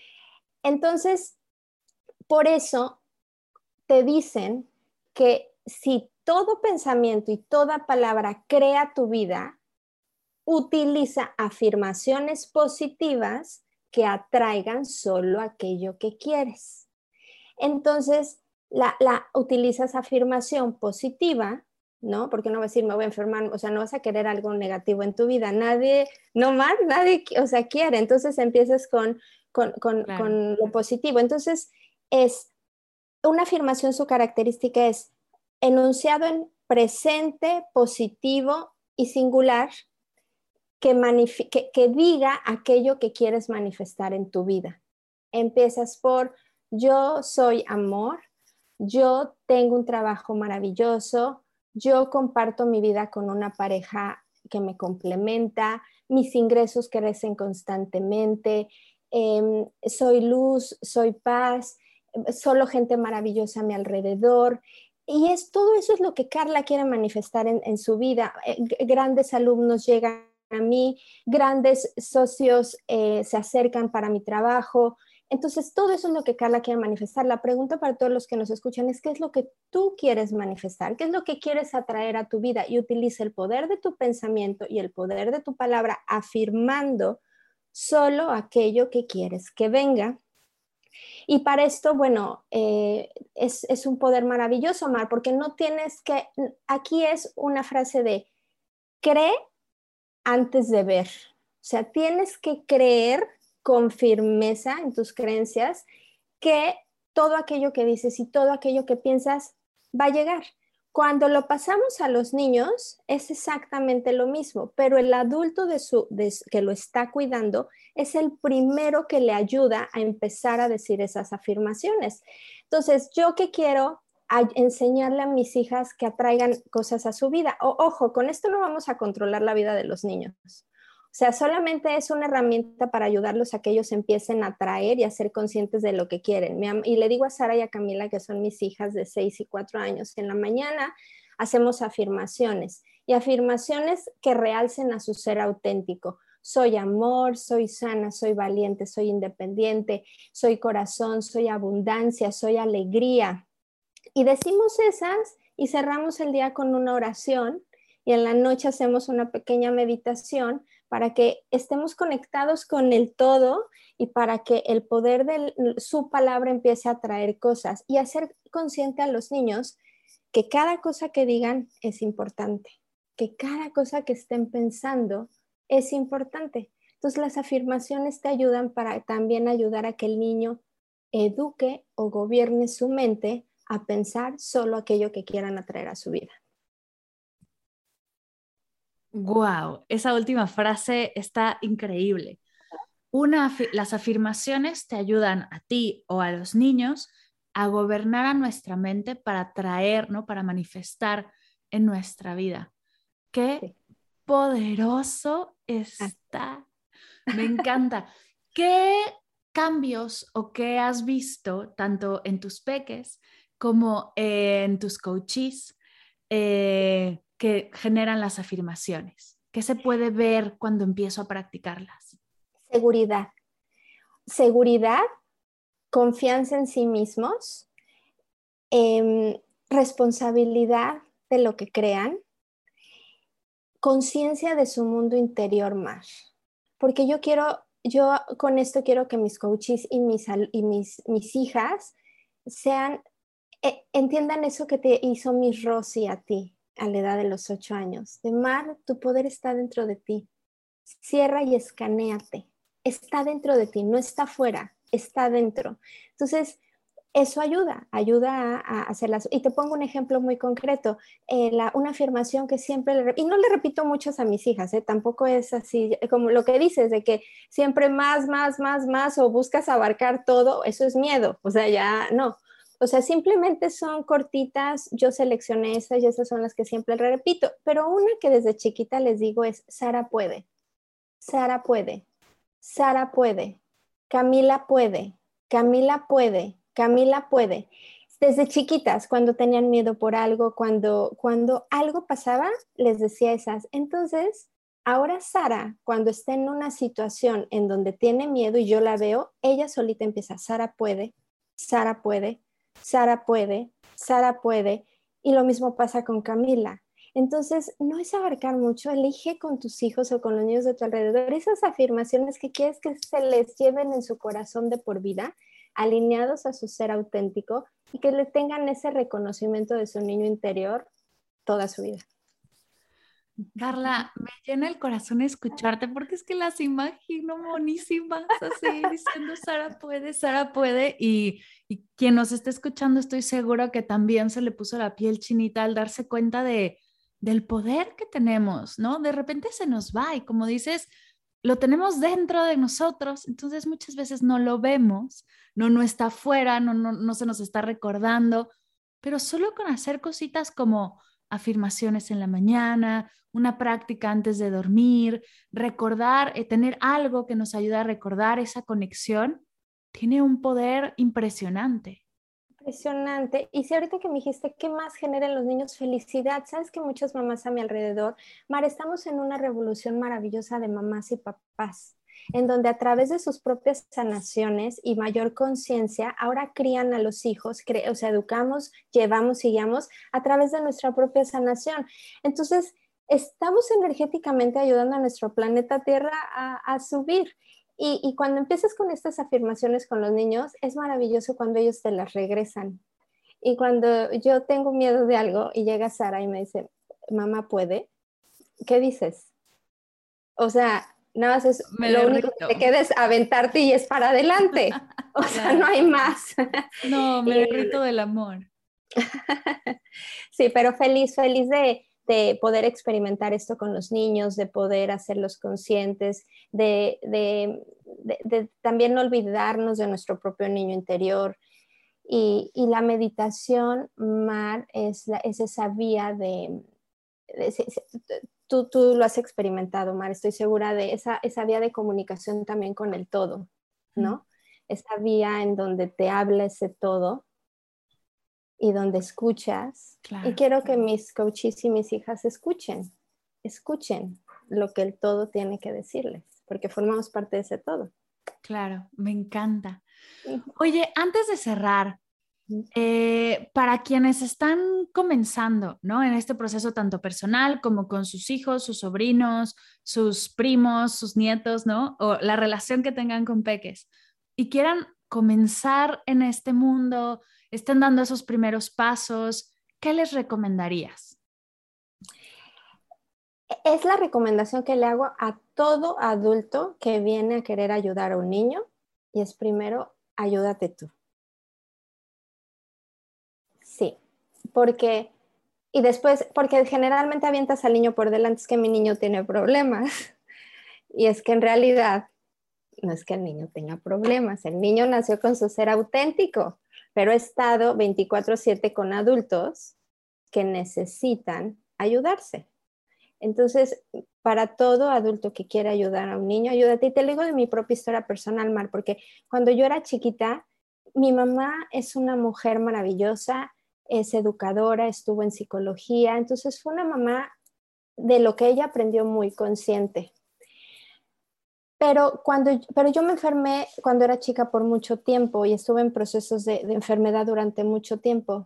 Entonces, por eso te dicen que si todo pensamiento y toda palabra crea tu vida, utiliza afirmaciones positivas que atraigan solo aquello que quieres. Entonces, la, la, utilizas afirmación positiva, ¿no? Porque no vas a decir, me voy a enfermar, o sea, no vas a querer algo negativo en tu vida. Nadie, no más, nadie, o sea, quiere. Entonces, empiezas con, con, con, claro. con lo positivo. Entonces, es una afirmación, su característica es enunciado en presente, positivo y singular, que, que, que diga aquello que quieres manifestar en tu vida. Empiezas por, yo soy amor, yo tengo un trabajo maravilloso, yo comparto mi vida con una pareja que me complementa, mis ingresos crecen constantemente, eh, soy luz, soy paz, solo gente maravillosa a mi alrededor. Y es, todo eso es lo que Carla quiere manifestar en, en su vida. Eh, grandes alumnos llegan a mí, grandes socios eh, se acercan para mi trabajo. Entonces, todo eso es lo que Carla quiere manifestar. La pregunta para todos los que nos escuchan es, ¿qué es lo que tú quieres manifestar? ¿Qué es lo que quieres atraer a tu vida? Y utiliza el poder de tu pensamiento y el poder de tu palabra afirmando solo aquello que quieres que venga. Y para esto, bueno, eh, es, es un poder maravilloso, Mar, porque no tienes que, aquí es una frase de, cree antes de ver. O sea, tienes que creer con firmeza en tus creencias que todo aquello que dices y todo aquello que piensas va a llegar. Cuando lo pasamos a los niños es exactamente lo mismo, pero el adulto de su, de, que lo está cuidando es el primero que le ayuda a empezar a decir esas afirmaciones. Entonces, ¿yo qué quiero? A enseñarle a mis hijas que atraigan cosas a su vida. O, ojo, con esto no vamos a controlar la vida de los niños. O sea, solamente es una herramienta para ayudarlos a que ellos empiecen a atraer y a ser conscientes de lo que quieren. Y le digo a Sara y a Camila, que son mis hijas de seis y cuatro años, que en la mañana hacemos afirmaciones y afirmaciones que realcen a su ser auténtico. Soy amor, soy sana, soy valiente, soy independiente, soy corazón, soy abundancia, soy alegría. Y decimos esas y cerramos el día con una oración y en la noche hacemos una pequeña meditación para que estemos conectados con el todo y para que el poder de su palabra empiece a traer cosas y hacer consciente a los niños que cada cosa que digan es importante, que cada cosa que estén pensando es importante. Entonces las afirmaciones te ayudan para también ayudar a que el niño eduque o gobierne su mente a pensar solo aquello que quieran atraer a su vida. Wow, esa última frase está increíble. Una, las afirmaciones te ayudan a ti o a los niños a gobernar a nuestra mente para atraer, ¿no? Para manifestar en nuestra vida. Qué sí. poderoso está. Me encanta. ¿Qué cambios o qué has visto tanto en tus peques como en tus coaches eh, que generan las afirmaciones? ¿Qué se puede ver cuando empiezo a practicarlas? Seguridad. Seguridad, confianza en sí mismos, eh, responsabilidad de lo que crean, conciencia de su mundo interior más. Porque yo quiero, yo con esto quiero que mis coaches y mis, y mis, mis hijas sean, eh, entiendan eso que te hizo mi Rosy a ti a la edad de los ocho años. De Mar, tu poder está dentro de ti. Cierra y escanéate. Está dentro de ti, no está afuera, está dentro. Entonces, eso ayuda, ayuda a, a hacerlas. Y te pongo un ejemplo muy concreto. Eh, la, una afirmación que siempre, le, y no le repito muchas a mis hijas, eh, tampoco es así, como lo que dices, de que siempre más, más, más, más, o buscas abarcar todo, eso es miedo. O sea, ya no. O sea, simplemente son cortitas, yo seleccioné esas y esas son las que siempre le repito. Pero una que desde chiquita les digo es, Sara puede, Sara puede, Sara puede, Camila puede, Camila puede, Camila puede. Desde chiquitas, cuando tenían miedo por algo, cuando, cuando algo pasaba, les decía esas. Entonces, ahora Sara, cuando está en una situación en donde tiene miedo y yo la veo, ella solita empieza, Sara puede, Sara puede, Sara puede, Sara puede. Y lo mismo pasa con Camila. Entonces, no es abarcar mucho, elige con tus hijos o con los niños de tu alrededor esas afirmaciones que quieres que se les lleven en su corazón de por vida, alineados a su ser auténtico y que le tengan ese reconocimiento de su niño interior toda su vida. Carla, me llena el corazón escucharte porque es que las imagino monísimas, así diciendo Sara puede, Sara puede. Y, y quien nos esté escuchando, estoy segura que también se le puso la piel chinita al darse cuenta de, del poder que tenemos, ¿no? De repente se nos va y como dices, lo tenemos dentro de nosotros, entonces muchas veces no lo vemos, no, no está afuera, no, no, no se nos está recordando, pero solo con hacer cositas como afirmaciones en la mañana, una práctica antes de dormir, recordar, eh, tener algo que nos ayude a recordar esa conexión, tiene un poder impresionante. Impresionante. Y si ahorita que me dijiste, ¿qué más genera en los niños? Felicidad. Sabes que muchas mamás a mi alrededor, Mar, estamos en una revolución maravillosa de mamás y papás, en donde a través de sus propias sanaciones y mayor conciencia, ahora crían a los hijos, o sea, educamos, llevamos y guiamos a través de nuestra propia sanación. Entonces, estamos energéticamente ayudando a nuestro planeta Tierra a, a subir. Y, y cuando empiezas con estas afirmaciones con los niños, es maravilloso cuando ellos te las regresan. Y cuando yo tengo miedo de algo y llega Sara y me dice, mamá, ¿puede? ¿Qué dices? O sea, nada más es, Me lo único derrito. que te queda es aventarte y es para adelante. O sea, Claro. no hay más. No, me Y, derrito del amor. sí, pero feliz, feliz de, de poder experimentar esto con los niños, de poder hacerlos conscientes, de, de, de, de también no olvidarnos de nuestro propio niño interior. Y, y la meditación, Mar, es, la, es esa vía de... de tú, tú lo has experimentado, Mar, estoy segura de esa, esa vía de comunicación también con el todo, ¿no? Mm. Esa vía en donde te habla ese todo y donde escuchas. Y Claro, quiero que mis coaches y mis hijas escuchen, escuchen lo que el todo tiene que decirles, porque formamos parte de ese todo. claro, me encanta. Oye, antes de cerrar, eh, para quienes están comenzando, ¿no? En este proceso tanto personal como con sus hijos, sus sobrinos, sus primos, sus nietos, ¿no? O la relación que tengan con peques y quieran comenzar en este mundo, estén dando esos primeros pasos, ¿qué les recomendarías? Es la recomendación que le hago a todo adulto que viene a querer ayudar a un niño y es primero, ayúdate tú. Sí, porque, y después, porque generalmente avientas al niño por delante, es que mi niño tiene problemas. Y es que en realidad no es que el niño tenga problemas, el niño nació con su ser auténtico, pero ha estado veinticuatro siete con adultos que necesitan ayudarse. Entonces, para todo adulto que quiera ayudar a un niño, ayúdate. Y te lo digo de mi propia historia personal, Mar, porque cuando yo era chiquita, mi mamá es una mujer maravillosa, es educadora, estuvo en psicología, entonces fue una mamá de lo que ella aprendió muy consciente. Pero, cuando, pero yo me enfermé cuando era chica por mucho tiempo y estuve en procesos de, de enfermedad durante mucho tiempo.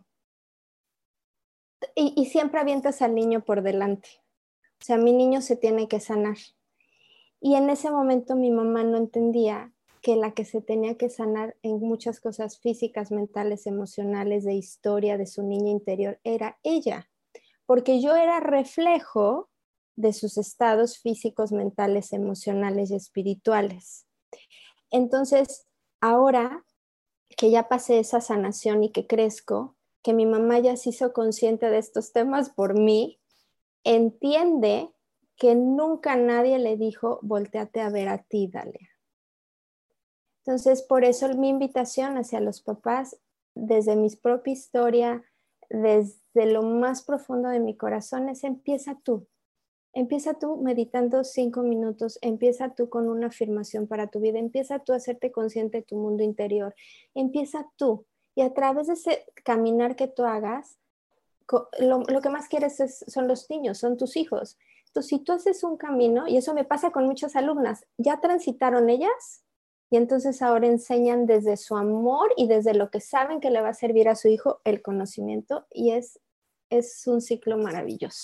Y, y siempre avientas al niño por delante. O sea, mi niño se tiene que sanar. Y en ese momento mi mamá no entendía que la que se tenía que sanar en muchas cosas físicas, mentales, emocionales, de historia de su niña interior era ella. Porque yo era reflejo de sus estados físicos, mentales, emocionales y espirituales. Entonces, ahora que ya pasé esa sanación y que crezco, que mi mamá ya se hizo consciente de estos temas por mí, entiende que nunca nadie le dijo, volteate a ver a ti, Dalia. Entonces, por eso mi invitación hacia los papás, desde mi propia historia, desde lo más profundo de mi corazón, es empieza tú. Empieza tú meditando cinco minutos, empieza tú con una afirmación para tu vida, empieza tú a hacerte consciente de tu mundo interior, empieza tú. Y a través de ese caminar que tú hagas, lo, lo que más quieres es, son los niños, son tus hijos. Entonces, si tú haces un camino, y eso me pasa con muchas alumnas, ya transitaron ellas y entonces ahora enseñan desde su amor y desde lo que saben que le va a servir a su hijo el conocimiento y es, es un ciclo maravilloso.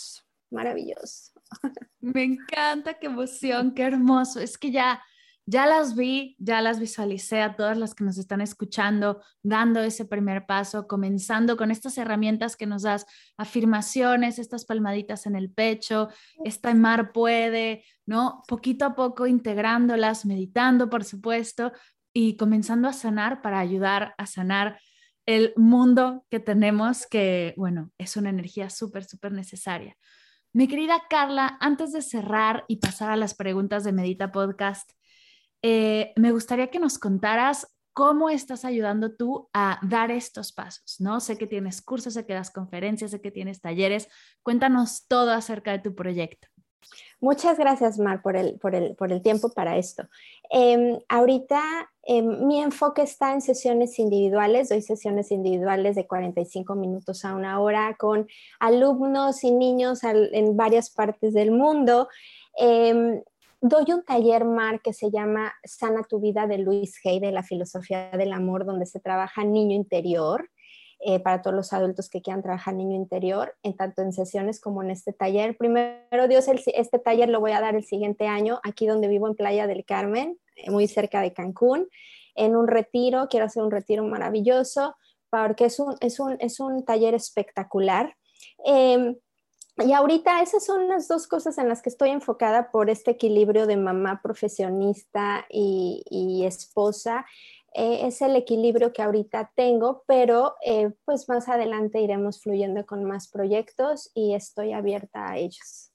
maravilloso. Me encanta, qué emoción, qué hermoso. Es que ya, ya las vi, ya las visualicé a todas las que nos están escuchando, dando ese primer paso, comenzando con estas herramientas que nos das, afirmaciones, estas palmaditas en el pecho, esta mar puede, ¿no? Poquito a poco integrándolas, meditando, por supuesto, y comenzando a sanar para ayudar a sanar el mundo que tenemos, que, bueno, es una energía súper, súper necesaria. Mi querida Carla, antes de cerrar y pasar a las preguntas de Medita Podcast, eh, me gustaría que nos contaras cómo estás ayudando tú a dar estos pasos, ¿no? Sé que tienes cursos, sé que das conferencias, sé que tienes talleres. Cuéntanos todo acerca de tu proyecto. Muchas gracias, Mar, por el, por el, por el tiempo para esto. Eh, ahorita eh, mi enfoque está en sesiones individuales. Doy sesiones individuales de cuarenta y cinco minutos a una hora con alumnos y niños al, en varias partes del mundo. Eh, doy un taller, Mar, que se llama Sana tu vida, de Louise Hay, de la filosofía del amor, donde se trabaja niño interior. Eh, para todos los adultos que quieran trabajar niño interior, en tanto en sesiones como en este taller. Primero Dios, el, este taller lo voy a dar el siguiente año, aquí donde vivo en Playa del Carmen, eh, muy cerca de Cancún, en un retiro. Quiero hacer un retiro maravilloso, porque es un, es un, es un taller espectacular. Eh, y ahorita esas son las dos cosas en las que estoy enfocada, por este equilibrio de mamá profesionista y, y esposa. Eh, es el equilibrio que ahorita tengo, pero eh, pues más adelante iremos fluyendo con más proyectos y estoy abierta a ellos.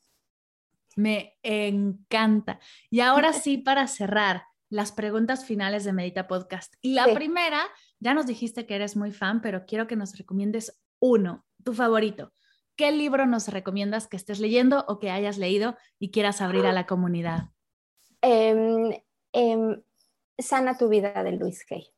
Me encanta. Y ahora sí, para cerrar, las preguntas finales de Medita Podcast. Y la sí. primera, ya nos dijiste que eres muy fan, pero quiero que nos recomiendes uno, tu favorito. ¿Qué libro nos recomiendas que estés leyendo o que hayas leído y quieras abrir a la comunidad? Eh, eh, Sana tu vida, de Louise Hay.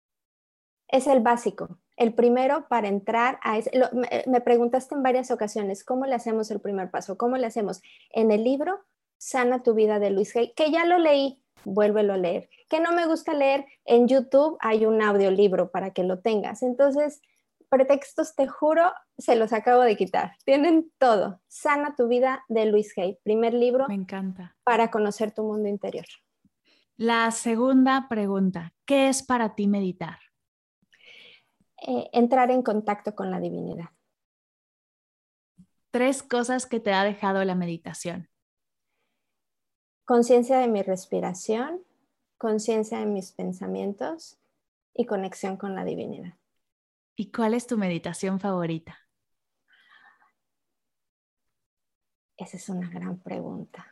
Es el básico, el primero para entrar a ese, lo, me, me preguntaste en varias ocasiones, ¿cómo le hacemos el primer paso? ¿Cómo le hacemos? En el libro Sana tu vida, de Louise Hay, que ya lo leí, vuélvelo a leer. Que no me gusta leer, en YouTube hay un audiolibro para que lo tengas. Entonces, pretextos, te juro, se los acabo de quitar. Tienen todo. Sana tu vida, de Louise Hay, primer libro. Me encanta. Para conocer tu mundo interior. La segunda pregunta, ¿qué es para ti meditar? Eh, entrar en contacto con la divinidad. Tres cosas que te ha dejado la meditación. Conciencia de mi respiración, conciencia de mis pensamientos y conexión con la divinidad. ¿Y cuál es tu meditación favorita? Esa es una gran pregunta.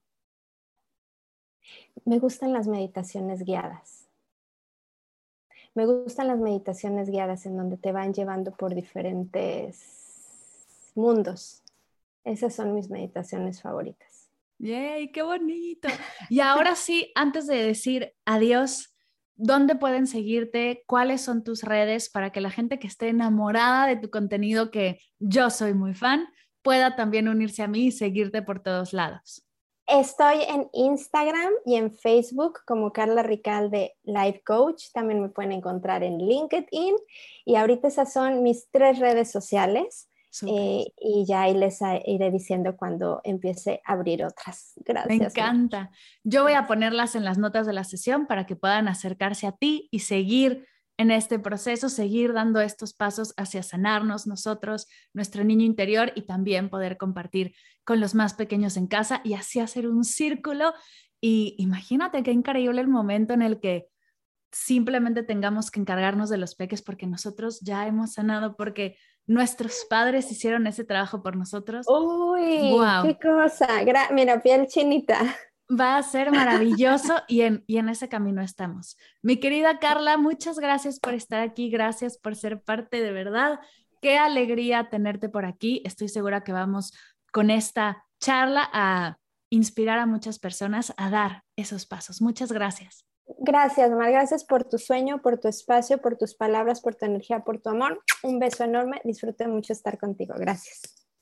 Me gustan las meditaciones guiadas. Me gustan las meditaciones guiadas en donde te van llevando por diferentes mundos. Esas son mis meditaciones favoritas. ¡Yay! ¡Qué bonito! Y ahora sí, antes de decir adiós, ¿dónde pueden seguirte? ¿Cuáles son tus redes para que la gente que esté enamorada de tu contenido, que yo soy muy fan, pueda también unirse a mí y seguirte por todos lados? Estoy en Instagram y en Facebook como Carla Ricalde Life Coach. También me pueden encontrar en LinkedIn. Y ahorita esas son mis tres redes sociales. Eh, y ya ahí les iré diciendo cuando empiece a abrir otras. Gracias. Me encanta. Mar. Yo voy a ponerlas en las notas de la sesión para que puedan acercarse a ti y seguir en este proceso, seguir dando estos pasos hacia sanarnos nosotros, nuestro niño interior, y también poder compartir con los más pequeños en casa y así hacer un círculo. Y imagínate qué increíble el momento en el que simplemente tengamos que encargarnos de los peques porque nosotros ya hemos sanado, porque nuestros padres hicieron ese trabajo por nosotros. ¡Uy! Wow. ¡Qué cosa! Gra- Mira, piel chinita. Va a ser maravilloso y en, y en ese camino estamos. Mi querida Carla, muchas gracias por estar aquí, gracias por ser parte, de verdad. Qué alegría tenerte por aquí. Estoy segura que vamos con esta charla a inspirar a muchas personas a dar esos pasos. Muchas gracias. Gracias, Mar. Gracias por tu sueño, por tu espacio, por tus palabras, por tu energía, por tu amor. Un beso enorme. Disfruté mucho estar contigo. Gracias.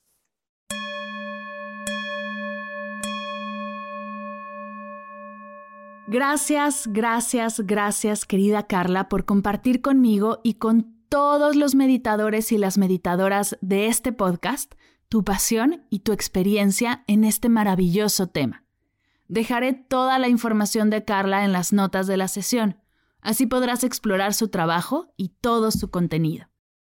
Gracias, gracias, gracias, querida Carla, por compartir conmigo y con todos los meditadores y las meditadoras de este podcast tu pasión y tu experiencia en este maravilloso tema. Dejaré toda la información de Carla en las notas de la sesión. Así podrás explorar su trabajo y todo su contenido.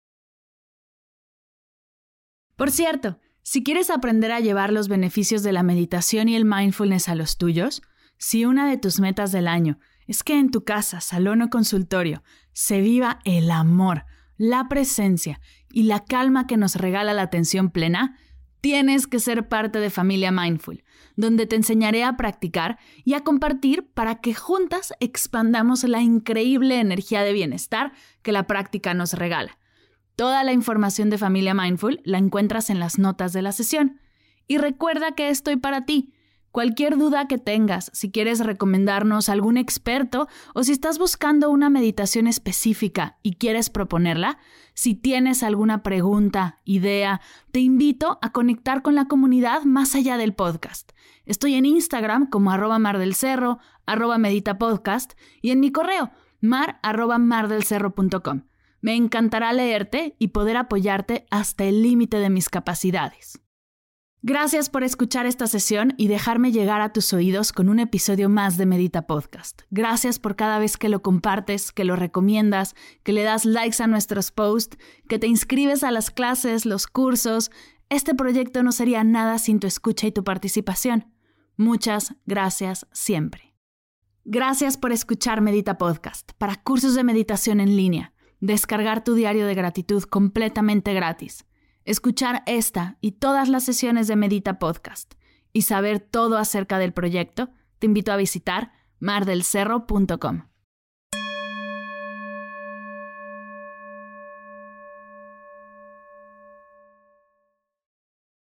Por cierto, si quieres aprender a llevar los beneficios de la meditación y el mindfulness a los tuyos, si una de tus metas del año es que en tu casa, salón o consultorio se viva el amor, la presencia y la calma que nos regala la atención plena, tienes que ser parte de Familia Mindful, donde te enseñaré a practicar y a compartir para que juntas expandamos la increíble energía de bienestar que la práctica nos regala. Toda la información de Familia Mindful la encuentras en las notas de la sesión. Y recuerda que estoy para ti. Cualquier duda que tengas, si quieres recomendarnos algún experto o si estás buscando una meditación específica y quieres proponerla, si tienes alguna pregunta, idea, te invito a conectar con la comunidad más allá del podcast. Estoy en Instagram como arroba mardelcerro, arroba meditapodcast y en mi correo mar arroba mardelcerro punto com. Me encantará leerte y poder apoyarte hasta el límite de mis capacidades. Gracias por escuchar esta sesión y dejarme llegar a tus oídos con un episodio más de Medita Podcast. Gracias por cada vez que lo compartes, que lo recomiendas, que le das likes a nuestros posts, que te inscribes a las clases, los cursos. Este proyecto no sería nada sin tu escucha y tu participación. Muchas gracias siempre. Gracias por escuchar Medita Podcast para cursos de meditación en línea. Descargar tu diario de gratitud completamente gratis, escuchar esta y todas las sesiones de Medita Podcast y saber todo acerca del proyecto, te invito a visitar mardelcerro punto com.